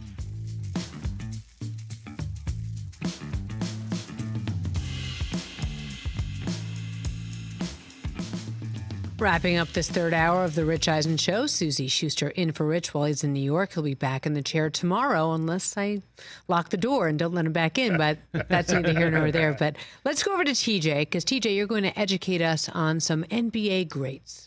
Wrapping up this third hour of the Rich Eisen Show, Susie Schuster in for Rich while he's in New York. He'll be back in the chair tomorrow unless I lock the door and don't let him back in, but that's neither here nor there. But let's go over to T J, because T J, you're going to educate us on some N B A greats.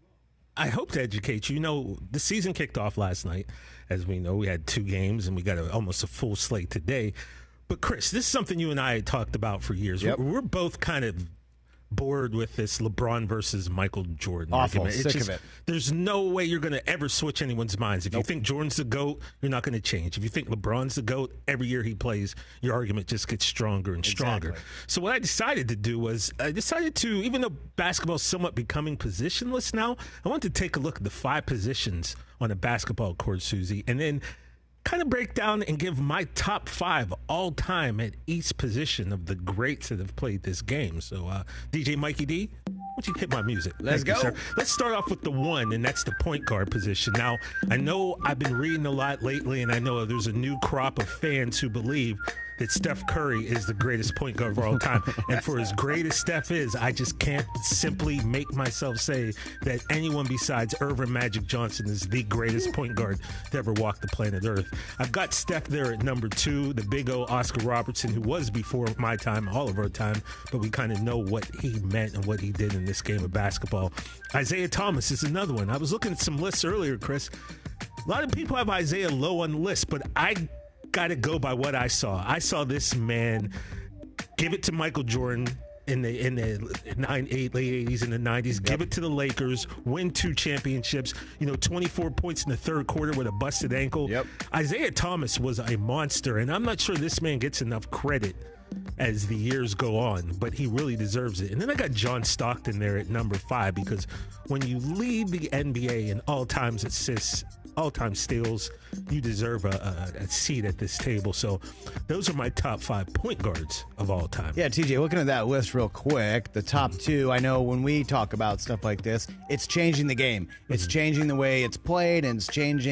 I hope to educate you. You know, the season kicked off last night. As we know, we had two games, and we got a, almost a full slate today. But, Chris, this is something you and I had talked about for years. Yep. We're, we're both kind of bored with this LeBron versus Michael Jordan Awful, argument. sick just, of it. There's no way you're going to ever switch anyone's minds. If Nope. you think Jordan's the GOAT, you're not going to change. If you think LeBron's the GOAT, every year he plays, your argument just gets stronger and stronger. Exactly. So what I decided to do was I decided to, even though basketball is somewhat becoming positionless now, I wanted to take a look at the five positions on a basketball court, Susie, and then kind of break down and give my top five all time at each position of the greats that have played this game. So, uh, D J Mikey D, why don't you hit my music? Let's Thank you, go. sir. Let's start off with the one, and that's the point guard position. Now, I know I've been reading a lot lately, and I know there's a new crop of fans who believe that Steph Curry is the greatest point guard of all time. And for as great as Steph is, I just can't simply make myself say that anyone besides Irvin Magic Johnson is the greatest point guard to ever walk the planet Earth. I've got Steph there at number two, the big O Oscar Robertson, who was before my time, all of our time, but we kind of know what he meant and what he did in this game of basketball. Isaiah Thomas is another one. I was looking at some lists earlier, Chris. A lot of people have Isaiah low on the list, but I got to go by what I saw. I saw this man give it to Michael Jordan in the in the nine, eight, late eighties and the nineties. Yep. Give it to the Lakers. Win two championships. You know, twenty-four points in the third quarter with a busted ankle. Yep. Isaiah Thomas was a monster, and I'm not sure this man gets enough credit as the years go on, but he really deserves it. And then I got John Stockton there at number five, because when you lead the N B A in all-time assists, all-time steals, you deserve a, a, a seat at this table. So those are my top five point guards of all time. Yeah, T J, looking at that list real quick, the top two, I know when we talk about stuff like this, it's changing the game. It's mm-hmm. changing the way it's played, and it's changing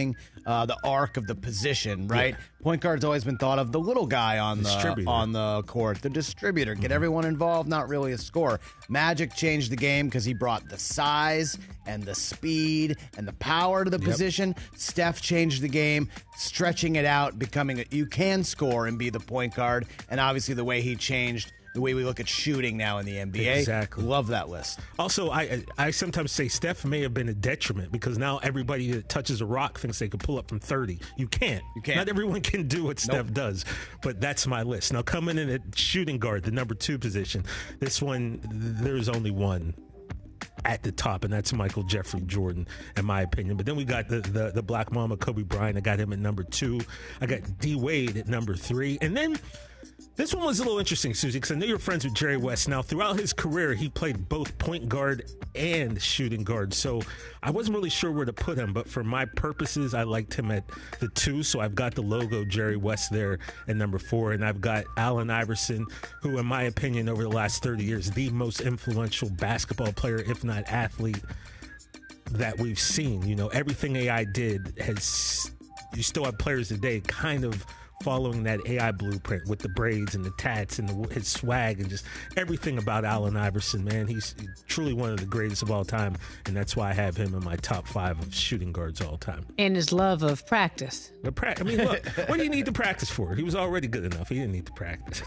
uh, the arc of the position, right? Yeah. Point guard's always been thought of the little guy on the on the court, the distributor, get mm-hmm. everyone involved, not really a scorer. Magic changed the game because he brought the size and the speed and the power to the yep. position. Steph changed the game, stretching it out, becoming a, you can score and be the point guard, and obviously the way he changed the way we look at shooting now in the N B A. Exactly. Love that list. Also, I I sometimes say Steph may have been a detriment because now everybody that touches a rock thinks they could pull up from thirty. You can't. You can't. Not everyone can do what Nope. Steph does, but that's my list. Now, coming in at shooting guard, the number two position, this one, there's only one at the top, and that's Michael Jeffrey Jordan, in my opinion. But then we got the, the, the Black Mamba, Kobe Bryant. I got him at number two. I got D. Wade at number three. And then this one was a little interesting, Susie, because I know you're friends with Jerry West. Now, throughout his career, he played both point guard and shooting guard. So I wasn't really sure where to put him, but for my purposes, I liked him at the two. So I've got the logo Jerry West there at number four. And I've got Allen Iverson, who, in my opinion, over the last thirty years, the most influential basketball player, if not athlete, that we've seen. You know, everything A I did has, you still have players today kind of following that A I blueprint with the braids and the tats and the, his swag and just everything about Allen Iverson, man. He's truly one of the greatest of all time, and that's why I have him in my top five of shooting guards all time. And his love of practice. The pra- I mean, look, what do you need to practice for? He was already good enough. He didn't need to practice.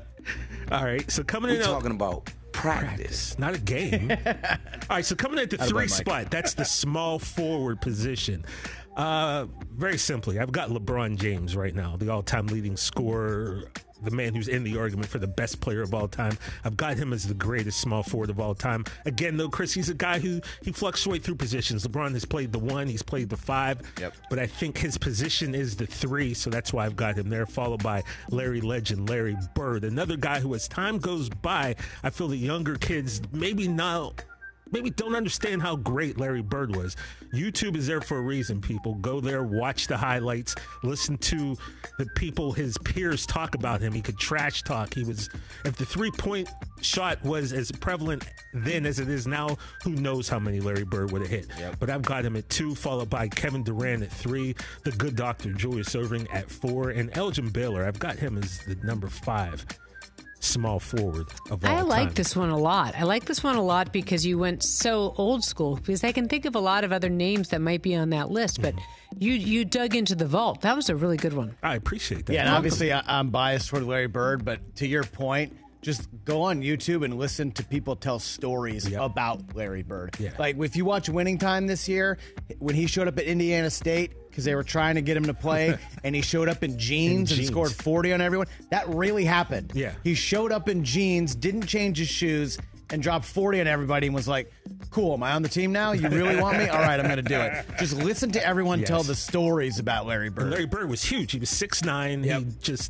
All right, so coming We're in... talking about practice. practice, not a game. All right, so coming at the three spot, that's the small forward position. Uh, very simply, I've got LeBron James right now, the all-time leading scorer, the man who's in the argument for the best player of all time. I've got him as the greatest small forward of all time. Again, though, Chris, he's a guy who he fluctuates through positions. LeBron has played the one, he's played the five, yep. but I think his position is the three, so that's why I've got him there, followed by Larry Legend, Larry Bird, another guy who, as time goes by, I feel the younger kids maybe not... maybe don't understand how great Larry Bird was. YouTube is there for a reason, people. Go there, watch the highlights, listen to the people, his peers talk about him. He could trash talk. He was, if the three-point shot was as prevalent then as it is now, who knows how many Larry Bird would have hit. Yep. But I've got him at two, followed by Kevin Durant at three, the good doctor Julius Erving at four, and Elgin Baylor, I've got him as the number five small forward of all I like time. this one a lot. I like this one a lot because you went so old school, because I can think of a lot of other names that might be on that list, but mm-hmm. you you dug into the vault. That was a really good one. I appreciate that. Yeah, and obviously I, I'm biased toward Larry Bird, but to your point, just go on YouTube and listen to people tell stories yep. about Larry Bird. Yeah. Like if you watch Winning Time this year, when he showed up at Indiana State because they were trying to get him to play, and he showed up in jeans, in jeans and scored forty on everyone. That really happened. Yeah. He showed up in jeans, didn't change his shoes, and dropped forty on everybody and was like, cool, am I on the team now? You really want me? All right, I'm going to do it. Just listen to everyone yes. tell the stories about Larry Bird. And Larry Bird was huge. He was six nine. Yep. He just...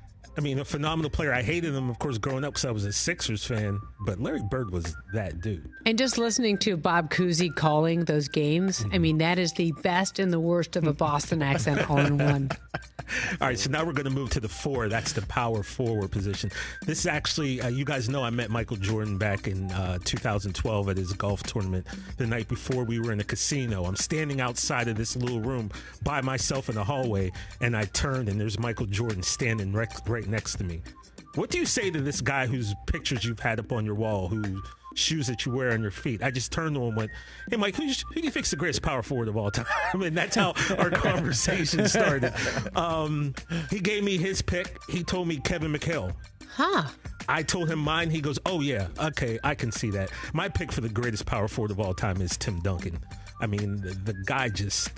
I mean, a phenomenal player. I hated him, of course, growing up because I was a Sixers fan, but Larry Bird was that dude. And just listening to Bob Cousy calling those games, mm-hmm. I mean, that is the best and the worst of a Boston accent all in one. All right, so now we're going to move to the four. That's the power forward position. This is actually, uh, you guys know I met Michael Jordan back in uh, two thousand twelve at his golf tournament. The night before, we were in a casino. I'm standing outside of this little room by myself in the hallway, and I turned, and there's Michael Jordan standing right, right next to me. What do you say to this guy whose pictures you've had up on your wall, whose shoes that you wear on your feet? I just turned to him and went, hey, Mike, who, who do you think's the greatest power forward of all time? I mean, that's how our conversation started. Um, he gave me his pick. He told me Kevin McHale. Huh. I told him mine. He goes, oh, yeah, okay, I can see that. My pick for the greatest power forward of all time is Tim Duncan. I mean, the, the guy just...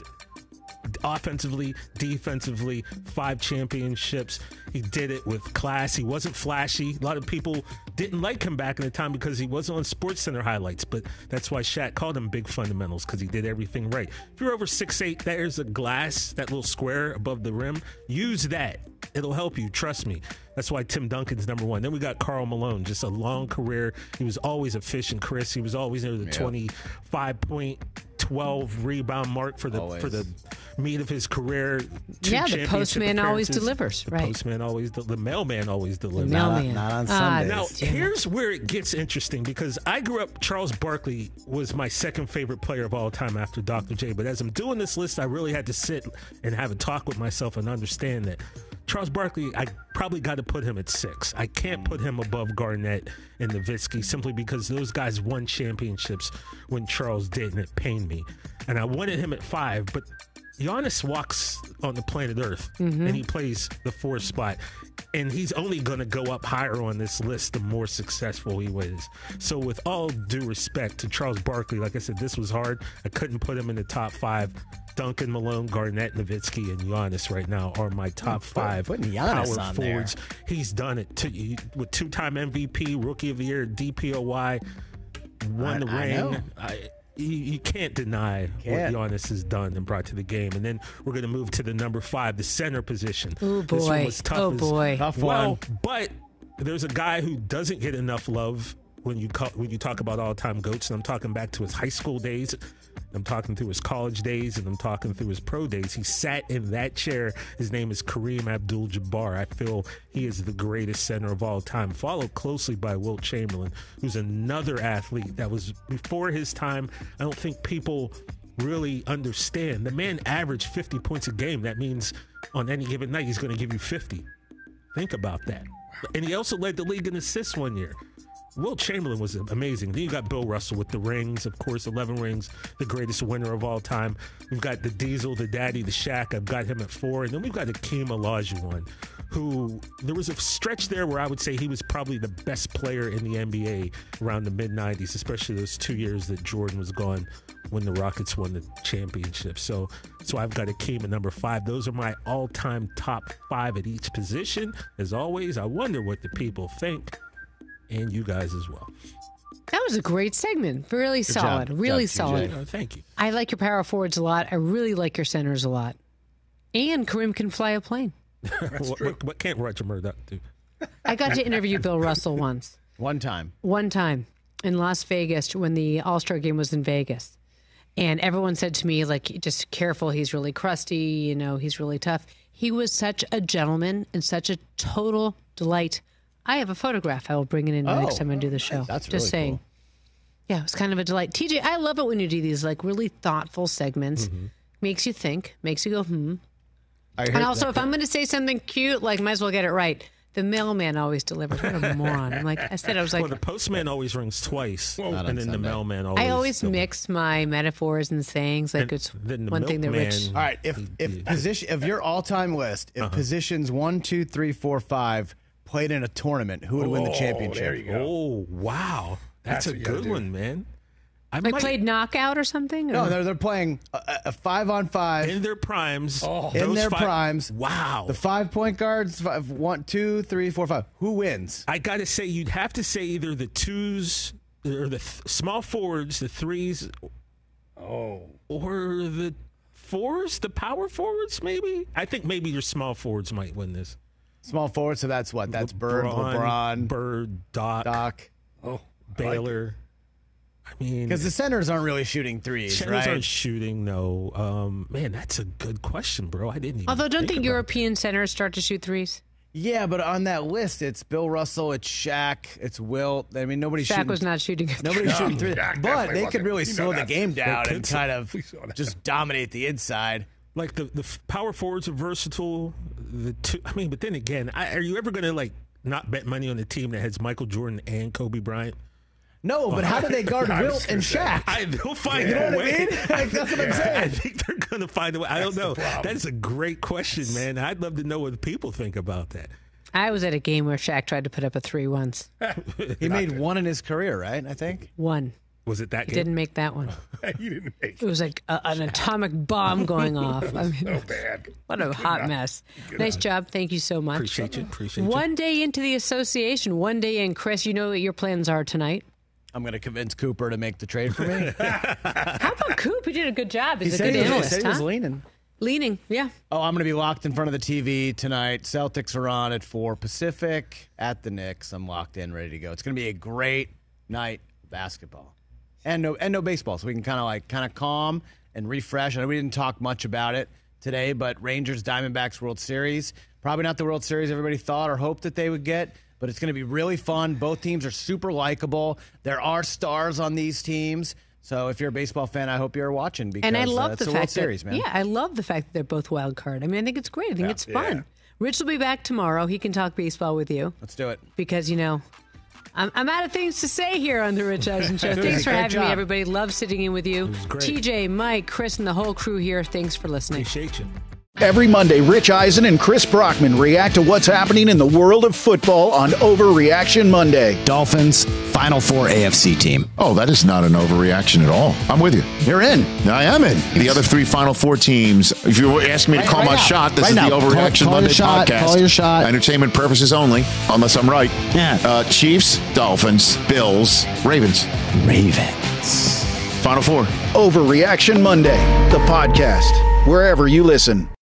offensively, defensively, five championships. He did it with class. He wasn't flashy. A lot of people didn't like him back in the time because he wasn't on SportsCenter highlights, but that's why Shaq called him Big Fundamentals, because he did everything right. If you're over six eight, there's a glass, that little square above the rim. Use that. It'll help you. Trust me. That's why Tim Duncan's number one. Then we got Karl Malone, just a long career. He was always efficient, Chris. He was always near the yeah. twenty-five point twelve rebound mark for the Always. for the meat of his career. Two Yeah, the championship postman always appearances. delivers, The right. postman always, the mailman always delivers. mailman. Not, not on Ah, Sundays. Now, Damn it. here's where it gets interesting because I grew up, Charles Barkley was my second favorite player of all time after Doctor J. But as I'm doing this list, I really had to sit and have a talk with myself and understand that Charles Barkley, I probably got to put him at six. I can't put him above Garnett and Nowitzki simply because those guys won championships when Charles did, and it pained me. And I wanted him at five, but Giannis walks on the planet Earth, Mm-hmm. and he plays the fourth spot. And he's only going to go up higher on this list the more successful he is. So with all due respect to Charles Barkley, like I said, this was hard. I couldn't put him in the top five. Duncan, Malone, Garnett, Nowitzki, and Giannis right now are my top five putting Giannis power on there. forwards. He's done it to, he, with two-time M V P, Rookie of the Year, D P O Y, won I- the I ring. know. I, you, you can't deny Can't. what Giannis has done and brought to the game. And then we're going to move to the number five, the center position. Oh, This one boy. was tough Oh, as- boy. Tough well, one. but there's a guy who doesn't get enough love when you call, when you talk about all-time GOATs, and I'm talking back to his high school days, I'm talking through his college days, and I'm talking through his pro days. He sat in that chair. His name is Kareem Abdul-Jabbar. I feel he is the greatest center of all time, followed closely by Wilt Chamberlain, who's another athlete that was before his time. I don't think people really understand. The man averaged fifty points a game. That means on any given night, he's going to give you fifty. Think about that. And he also led the league in assists one year. Wilt Chamberlain was amazing. Then you got Bill Russell with the rings, of course, eleven rings, the greatest winner of all time. We've got the Diesel, the Daddy, the Shaq. I've got him at four. And then we've got Hakeem Olajuwon, who there was a stretch there where I would say he was probably the best player in the N B A around the mid nineties, especially those two years that Jordan was gone when the Rockets won the championship. So so I've got Hakeem at number five. Those are my all-time top five at each position. As always, I wonder what the people think, and you guys as well. That was a great segment. Really Good solid. job. Really Good job, solid. T J. Oh, thank you. I like your power forwards a lot. I really like your centers a lot. And Kareem can fly a plane. what, what, what can't Roger Murdoch do? I got to interview Bill Russell once. One time. One time in Las Vegas when the All-Star game was in Vegas. And everyone said to me, like, just careful, he's really crusty, you know, he's really tough. He was such a gentleman and such a total delight. I have a photograph. I will bring it in Oh, next time I do the show. that's just really saying. cool. Yeah, it was kind of a delight. T J, I love it when you do these like really thoughtful segments. Makes you think, makes you go, hmm. I heard And also, that- if I'm going to say something cute, like, might as well get it right. The mailman always delivers. What a moron. I'm like, I said, I was like, Well, the postman always rings twice, Not on and then the Sunday. mailman always. I always mix my metaphors and sayings. Like, And it's then the one thing that Rich. milkman- All right, if if position if your all time list, if positions one, two, three, four, five played in a tournament, who would win the Oh, championship? there you go. Oh wow, that's, That's a what you gotta good do. one, man. I Like, might, played knockout or something? No, Or- they're they're playing a, a five on five in their primes. Oh. in those their five- primes. Wow. The five point guards, five, one, two, three, four, five. Who wins? I got to say, you'd have to say either the twos or the th- small forwards, the threes, Oh. or the fours, the power forwards. Maybe. I think maybe your small forwards might win this. Small forward, so that's what? That's Bird, LeBron, Bird, Doc, Doc. Oh. Baylor. I mean, Because the centers aren't really shooting threes, centers right? aren't shooting. No, um, man, that's a good question, bro. I didn't even. Although, don't think think about European centers start to shoot threes? Yeah, but on that list, it's Bill Russell, it's Shaq, it's Wilt. I mean, nobody's Shaq shooting. was not shooting. a Nobody's three. shooting three, Shaq but definitely they could wasn't. really You know slow the that. game down They and could kind of We saw that. just dominate the inside. like the the f- power forwards are versatile. The two, I mean, but then again, I, are you ever going to like not bet money on a team that has Michael Jordan and Kobe Bryant? No, but how do they guard I was Wilt gonna and say. Shaq? I, they'll find You know a what I way. mean? Like, that's what I'm I saying. think they're going to find a way. I don't That's know. the problem. That's a great question, man. I'd love to know what people think about that. I was at a game where Shaq tried to put up a three once. He made one in his career, right? I think. One. Was it that He game? didn't make that one. You didn't make It was like a, an atomic bomb going off. I mean, so bad. what a hot mess. Nice job. Thank you so much. Appreciate you. Appreciate you. One day into the association, one day in. Chris, you know what your plans are tonight. I'm going to convince Cooper to make the trade for me. How about Coop? He did a good job. He's he a said good he, was, he analyst, said he was huh? leaning. Leaning, yeah. Oh, I'm going to be locked in front of the T V tonight. Celtics are on at four Pacific at the Knicks. I'm locked in, ready to go. It's going to be a great night of basketball. and no and no baseball, so we can kind of like kind of calm and refresh. I know we didn't talk much about it today, but Rangers Diamondbacks World Series, probably not the World Series everybody thought or hoped that they would get, but it's going to be really fun. Both teams are super likable. There are stars on these teams. So if you're a baseball fan, I hope you're watching because and I love uh, it's the a fact World Series, that, man. Yeah, I love the fact that they're both wild card. I mean, I think it's great. I think Yeah. it's fun. Yeah. Rich will be back tomorrow. He can talk baseball with you. Let's do it. Because, you know, I'm, I'm out of things to say here on the Rich Eisen Show. Thanks for Great having job. me, everybody. Love sitting in with you. great. T J, Mike, Chris, and the whole crew here. Thanks for listening. Appreciate you. Every Monday, Rich Eisen and Chris Brockman react to what's happening in the world of football on Overreaction Monday. Dolphins, Final Four A F C team. Oh, that is not an overreaction at all. I'm with you. You're in. I am in. The other three Final Four teams, if you were asking me to Right- call right my now. shot, this Right is now. the Call- Overreaction call your Monday shot. podcast. Call your shot. Entertainment purposes only, unless I'm right. Yeah. Uh, Chiefs, Dolphins, Bills, Ravens. Ravens. Final Four. Overreaction Monday, the podcast, wherever you listen.